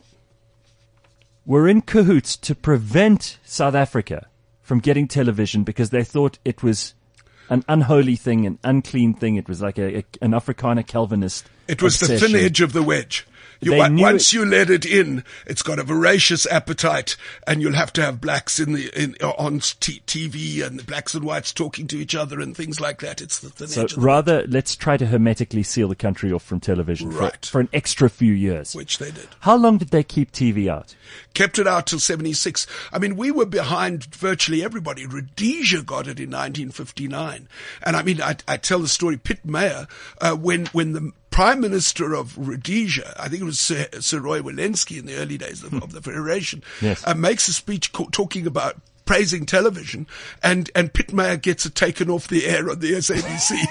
were in cahoots to prevent South Africa from getting television because they thought it was an unholy thing, an unclean thing. It was like a, a an Afrikaner Calvinist.
It was the
obsession.
thin edge of the wedge. You,
They
wa-
knew
once
it-
you let it in, it's got a voracious appetite, and you'll have to have blacks in the in on t- TV and the blacks and whites talking to each other and things like that. It's the thin
So
edge of the
rather, let's try to hermetically seal the country off from television
Right.
for, for an extra few years.
which they did.
How long did they keep T V out?
Kept it out till seventy-six. I mean, we were behind virtually everybody. Rhodesia got it in nineteen fifty-nine. And I mean, I, I tell the story, Pitt Meyer, uh, when, when the Prime Minister of Rhodesia, I think it was Sir, Sir Roy Walensky in the early days of, of the Federation,
Yes.
uh, makes a speech co- talking about praising television, and, and Pitt Meyer gets it taken off the air on the S A B C.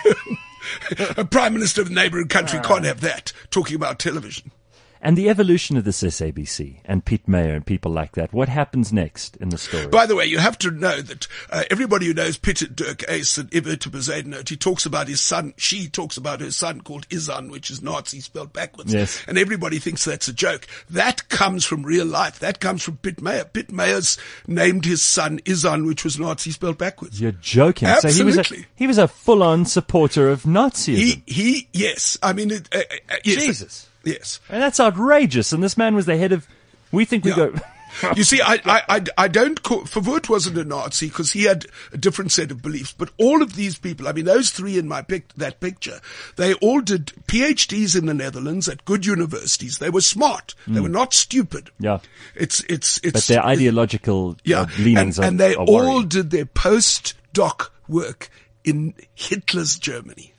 A Prime Minister of a neighbouring country can't have that, talking about television.
And the evolution of this S A B C and Piet Meyer and people like that. What happens next in the story?
By the way, you have to know that uh, everybody who knows Peter Dirk Ace and Iver to Bezuidenhout, he talks about his son, she talks about her son called Izan, which is Nazi spelled backwards.
Yes.
And everybody thinks that's a joke. That comes from real life. That comes from Pitt Meyer. Pitt Meyer's named his son Izan, which was Nazi spelled backwards.
You're joking. So he was a,
Absolutely.
he was a full-on supporter of Nazism.
He, he, yes. I mean, it, uh, uh, yes.
Jesus.
Yes.
And that's outrageous. And this man was the head of... We think we
Yeah.
go...
You see, I, I, I, I don't call, Verwoerd wasn't a Nazi because he had a different set of beliefs, but all of these people, I mean, those three in my pic, that picture, they all did PhDs in the Netherlands at good universities. They were smart. They were not stupid.
Yeah.
It's, it's, it's.
But their ideological
yeah.
uh, leanings
and,
are
and they
are
all
worrying.
did their post-doc work in Hitler's Germany.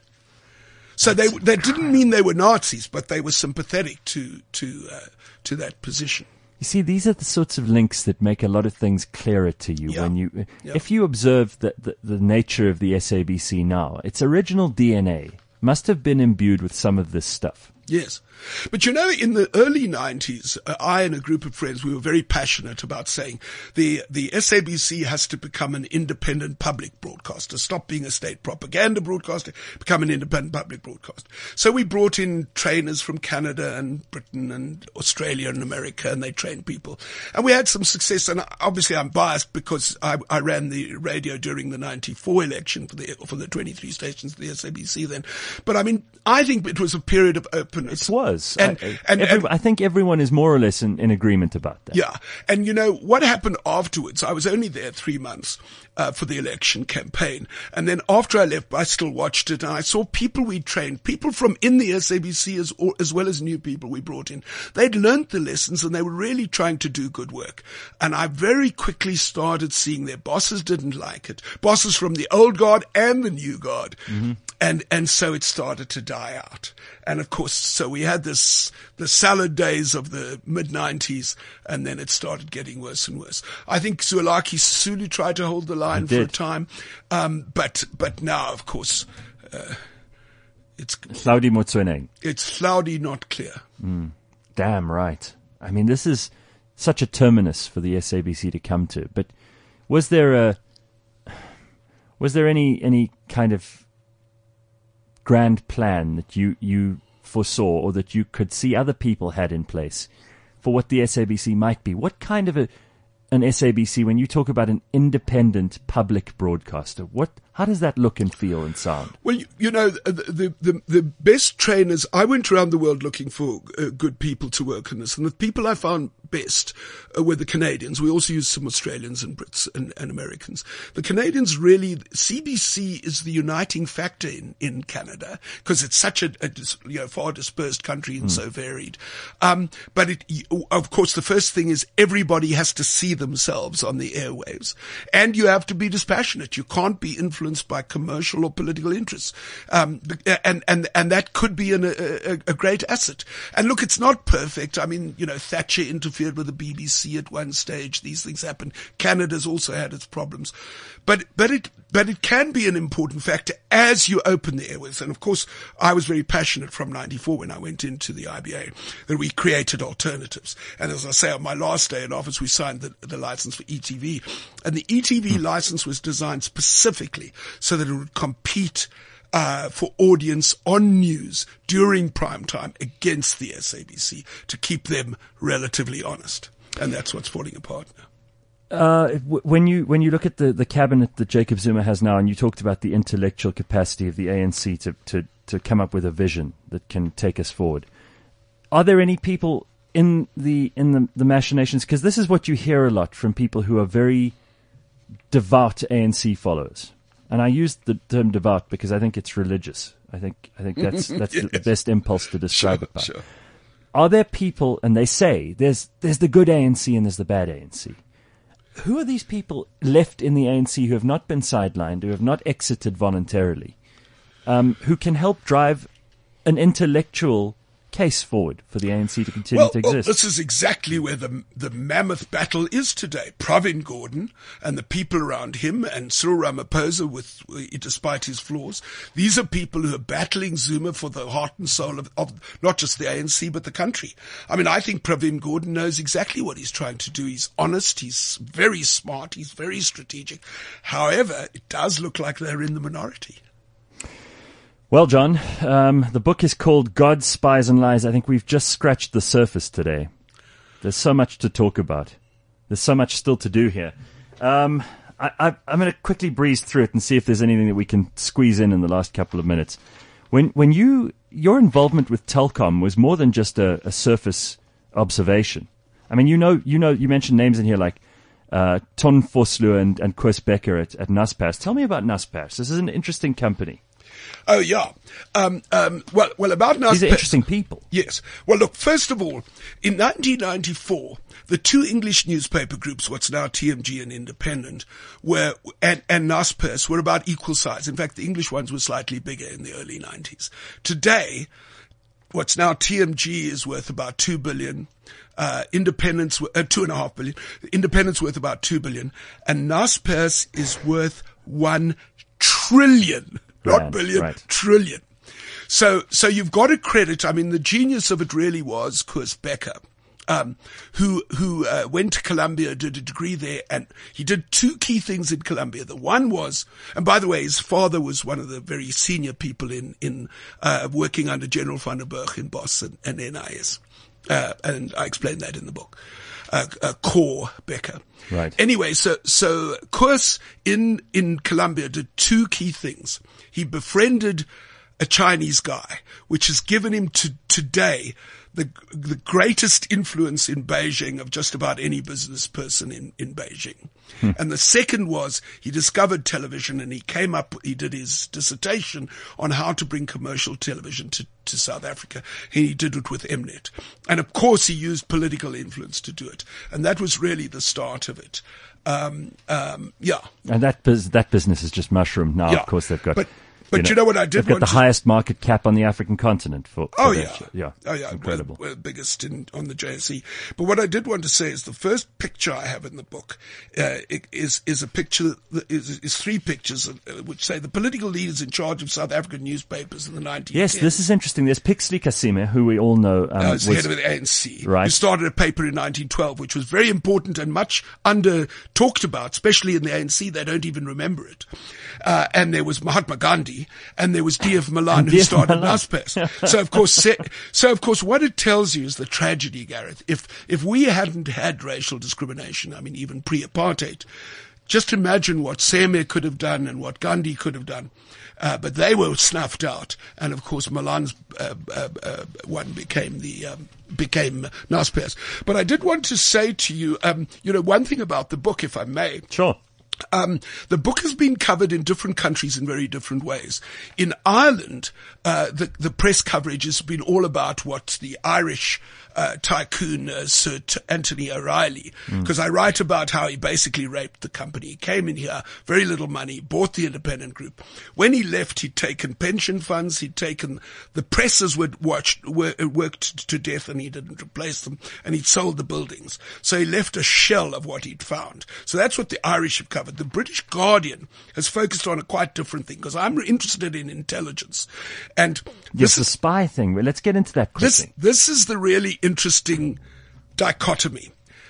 So they, that didn't mean they were Nazis, but they were sympathetic to, to, uh, to that position.
You see, these are the sorts of links that make a lot of things clearer to you
Yeah.
when you,
Yeah.
if you observe the, the, the nature of the S A B C now, its original D N A must have been imbued with some of this stuff.
Yes. But you know, in the early nineties, uh, I and a group of friends, we were very passionate about saying the, the S A B C has to become an independent public broadcaster, stop being a state propaganda broadcaster, become an independent public broadcaster. So we brought in trainers from Canada and Britain and Australia and America, and they trained people. And we had some success, and obviously I'm biased because I, I ran the radio during the ninety-four election for the, for the twenty-three stations of the S A B C then. But I mean, I think it was a period of openness.
It was.
And,
I,
and,
every-
and
I think everyone is more or less in, in agreement about that.
yeah. And you know, what happened afterwards, I was only there three months uh, for the election campaign. And then after I left, I still watched it, and I saw people we trained, people from in the S A B C as, or, as well as new people we brought in. They'd learnt the lessons and they were really trying to do good work. And I very quickly started seeing their bosses didn't like it. Bosses from the old guard and the new guard. Mm-hmm. And, and so it started to die out. And of course, so we had this, the salad days of the mid nineties, and then it started getting worse and worse. I think Zwelakhe Sisulu tried to hold the line for a
did.
time. Um, but, but now, of course, uh, it's,
Hlaudi Motsoeneng.
it's cloudy, not clear.
Damn right. I mean, this is such a terminus for the S A B C to come to. But was there a, was there any, any kind of grand plan that you, you foresaw or that you could see other people had in place for what the S A B C might be? What kind of a, an S A B C, when you talk about an independent public broadcaster, what, How does that look and feel and sound?
Well, you, you know, the, the, the, the best trainers, I went around the world looking for uh, good people to work in this, and the people I found best uh, were the Canadians. We also used some Australians and Brits and, and Americans. The Canadians really, C B C is the uniting factor in, in Canada, because it's such a, a you know, far dispersed country and mm. so varied. Um, but it, of course, the first thing is everybody has to see themselves on the airwaves, and you have to be dispassionate. You can't be influenced by commercial or political interests. Um, and, and, and that could be an, a, a great asset. And look, it's not perfect. I mean, you know, Thatcher interfered with the B B C at one stage. These things happen. Canada's also had its problems. But, but it, but it can be an important factor as you open the airways. And of course, I was very passionate from ninety-four when I went into the I B A that we created alternatives. And as I say, on my last day in office, we signed the, the license for E T V. And the E T V mm. license was designed specifically so that it would compete uh, for audience on news during prime time against the S A B C to keep them relatively honest. And that's what's falling apart now.
Uh, when you when you look at the, the cabinet that Jacob Zuma has now, and you talked about the intellectual capacity of the A N C to, to, to come up with a vision that can take us forward, are there any people in the in the, the machinations? Because this is what you hear a lot from people who are very devout A N C followers, and I use the term devout because I think it's religious. I think I think that's that's yes. the best impulse to describe
sure,
it by.
Sure.
Are there people, and they say there's there's the good A N C and there's the bad A N C. Who are these people left in the A N C who have not been sidelined, who have not exited voluntarily, um, who can help drive an intellectual case forward for the A N C to continue
well,
to exist?
Well, this is exactly where the the mammoth battle is today. Pravin Gordhan and the people around him, and Cyril Ramaphosa, with despite his flaws, these are people who are battling Zuma for the heart and soul of, of not just the A N C but the country. I mean, I think Pravin Gordhan knows exactly what he's trying to do. He's honest. He's very smart. He's very strategic. However, it does look like they're in the minority.
Well, John, um, the book is called God, Spies and Lies. I think we've just scratched the surface today. There's so much to talk about. There's so much still to do here. Um, I, I, I'm going to quickly breeze through it and see if there's anything that we can squeeze in in the last couple of minutes. When when you your involvement with Telkom was more than just a, a surface observation. I mean, you know, you know, you mentioned names in here like uh, Ton Vosloo and, and Koos Becker at, at Naspers. Tell me about Naspers. This is an interesting company.
Oh, yeah. Um, um, well, well, about Naspers.
These are interesting people.
Yes. Well, look, first of all, in nineteen ninety-four, the two English newspaper groups, what's now T M G and Independent, were, and, and Naspers were about equal size. In fact, the English ones were slightly bigger in the early nineties. Today, what's now T M G is worth about two billion. Uh, Independence, uh, two and a half billion. Independence worth about two billion. And Naspers is worth one trillion. Not
Rand,
billion,
right.
trillion. So, so you've got to credit, I mean, the genius of it really was Koos Becker, um, who, who, uh, went to Columbia, did a degree there, and he did two key things in Columbia. The one was, and by the way, his father was one of the very senior people in, in, uh, working under General van der Berg in Boston and N I S. Uh, and I explained that in the book. Uh, uh, Core Becker.
Right.
Anyway, so, so Koos in, in Colombia did two key things. He befriended a Chinese guy, which has given him to today the, the greatest influence in Beijing of just about any business person in, in Beijing. Hmm. And the second was he discovered television and he came up, he did his dissertation on how to bring commercial television to, to South Africa. He did it with Mnet. And of course he used political influence to do it. And that was really the start of it. Um, um, yeah.
And that bus- that business is just mushroomed now.
Yeah.
Of course they've got...
But, But you know, you know what I did
They've got
want
the
to,
highest market cap on the African continent for, for
oh
that
yeah,
shit. yeah,
oh yeah,
incredible.
We're, we're biggest in on the J S E. But what I did want to say is the first picture I have in the book uh, is is a picture that is, is three pictures uh, which say the political leaders in charge of South African newspapers in the nineteen tens.
Yes, this is interesting. There's Pixley Kasime, who we all know um,
uh, was
was
head of the A N C,
right.
who started a paper in nineteen twelve, which was very important and much under talked about, especially in the A N C. They don't even remember it. Uh, and there was Mahatma Gandhi, and there was D F Malan, who started Naspers. So of course, so of course, what it tells you is the tragedy, Gareth. If if we hadn't had racial discrimination, I mean, even pre-apartheid, just imagine what Seme could have done and what Gandhi could have done. Uh, but they were snuffed out. And of course, Milan's, uh, uh, uh, one became the, um, became Naspers. But I did want to say to you, um, you know, one thing about the book, if I may.
Sure.
Um, the book has been covered in different countries in very different ways. In Ireland, uh, the, the press coverage has been all about what the Irish uh, tycoon uh, Sir T- Anthony O'Reilly, because mm. I write about how he basically raped the company. He came in here, very little money, bought the independent group. When he left, he'd taken pension funds, he'd taken the presses were watched, were, worked to death, and he didn't replace them, and he'd sold the buildings. So he left a shell of what he'd found. So that's what the Irish have covered. The British Guardian has focused on a quite different thing, because I'm interested in intelligence. And
yes, the spy thing. Well, let's get into that quickly.
This, this is the really interesting dichotomy.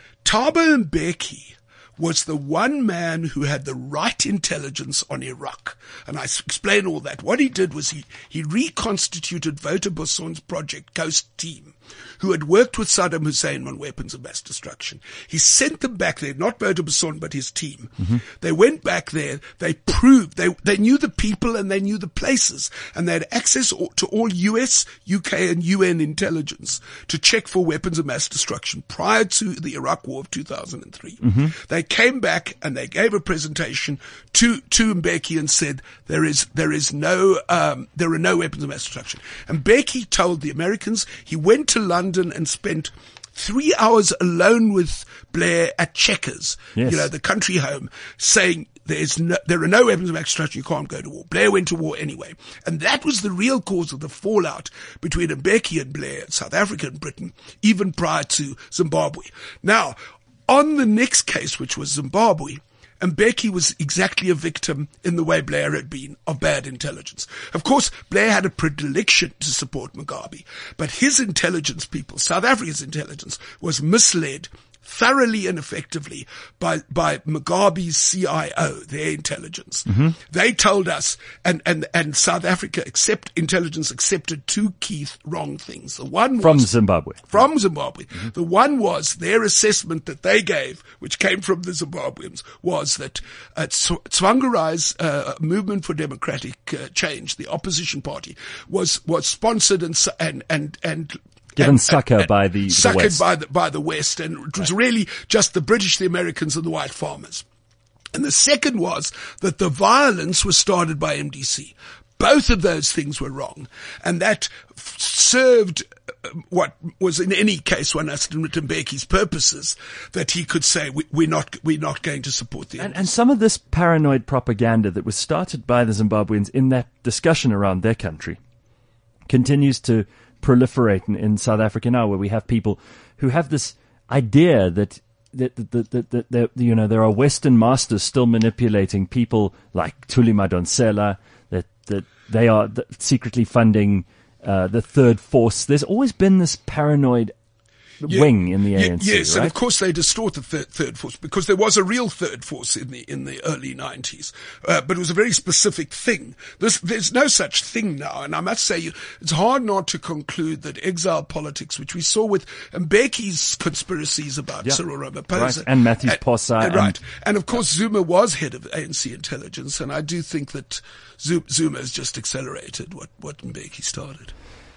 Thabo Mbeki was the one man who had the right intelligence on Iraq. And I explain all that. What he did was he, he reconstituted Wouter Bosson's Project Ghost team, who had worked with Saddam Hussein on weapons of mass destruction. He sent them back there, not Wouter Bosson, but his team. Mm-hmm. They went back there, they proved, they, they knew the people and they knew the places, and they had access to all U S, U K and U N intelligence to check for weapons of mass destruction prior to the Iraq War of two thousand three. Mm-hmm. They came back and they gave a presentation to, to Mbeki and said, there is, there is no, um, there are no weapons of mass destruction. And Mbeki told the Americans he went to London and spent three hours alone with Blair at Chequers,
yes.
you know, the country home, saying there's no, there are no weapons of mass destruction, you can't go to war. Blair went to war anyway. And that was the real cause of the fallout between Mbeki and Blair, South Africa and Britain, even prior to Zimbabwe. Now, on the next case, which was Zimbabwe, Mbeki was exactly a victim in the way Blair had been of bad intelligence. Of course, Blair had a predilection to support Mugabe, but his intelligence people, South Africa's intelligence, was misled thoroughly and effectively by, by Mugabe's C I O, their intelligence. Mm-hmm. They told us, and, and, and South Africa accept, intelligence accepted two key wrong things. The one was
from Zimbabwe.
From Zimbabwe. Mm-hmm. The one was their assessment that they gave, which came from the Zimbabweans, was that uh, Tsvangarai's uh, movement for democratic uh, change, the opposition party, was, was sponsored and, and, and, and
Given
and,
succor
and,
by the,
succored
the West.
by the, by the West. And it was really just the British, the Americans and the white farmers. And the second was that the violence was started by M D C. Both of those things were wrong. And that f- served uh, what was in any case one has to Mbeki's purposes, that he could say, we, we're not, we're not going to support the
and, and some of this paranoid propaganda that was started by the Zimbabweans in that discussion around their country continues to proliferate in, in South Africa now, where we have people who have this idea that that, that, that, that, that, that you know, there are Western masters still manipulating people like Thuli Madonsela, that, that they are secretly funding uh, the third force. There's always been this paranoid
Yeah,
wing in the A N C,
yes,
right?
And of course they distort the third, third force, because there was a real third force in the in the early nineties, uh, but it was a very specific thing. There's, there's no such thing now, and I must say, you, it's hard not to conclude that exile politics, which we saw with Mbeki's conspiracies about
yeah.
Cyril Ramaphosa,
right. and Matthew Posa,
and,
and,
right, and of course Zuma was head of A N C intelligence, and I do think that Zuma has just accelerated what what Mbeki started.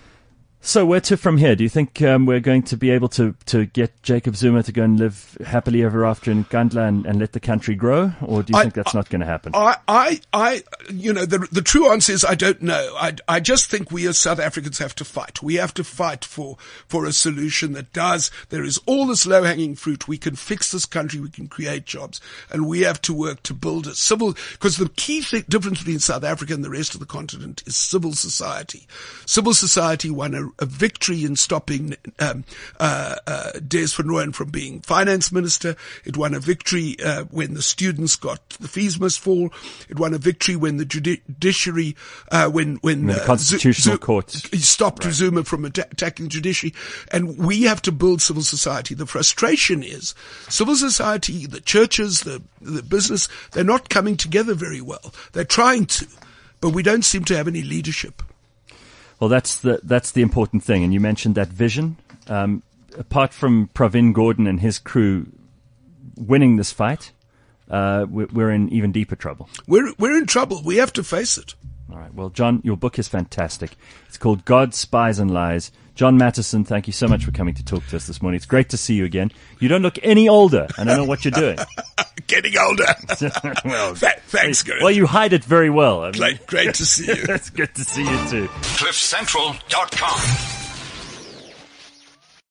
So where to from here? Do you think um, we're going to be able to, to get Jacob Zuma to go and live happily ever after in Nkandla and, and let the country grow? Or do you
I,
think that's
I,
not going to happen?
I, I, I, you know, the, the true answer is I don't know. I, I just think we as South Africans have to fight. We have to fight for, for a solution that does. There is all this low-hanging fruit. We can fix this country. We can create jobs. And we have to work to build a civil, because the key th- difference between South Africa and the rest of the continent is civil society. Civil society won a a victory in stopping um, uh, uh, Des van Rooyen from being finance minister. It won a victory uh, when the students got the fees must fall. It won a victory when the judi- judiciary, uh, when when
the
uh,
constitutional
Z-
court
stopped
right.
Zuma from atta- attacking the judiciary. And we have to build civil society. The frustration is civil society, the churches, the the business, they're not coming together very well. They're trying to, but we don't seem to have any leadership.
Well, that's the that's the important thing, and you mentioned that vision. Um, apart from Pravin Gordhan and his crew winning this fight, uh, we're, we're in even deeper trouble.
We're we're in trouble. We have to face it.
All right. Well, John, your book is fantastic. It's called God, Spies and Lies. John Mattison, thank you so much for coming to talk to us this morning. It's great to see you again. You don't look any older. I don't know what you're doing.
Getting older.
well,
Th- thanks, good.
Well, you hide it very well. I mean,
Great, great to see you.
It's good to see you too.
cliff central dot com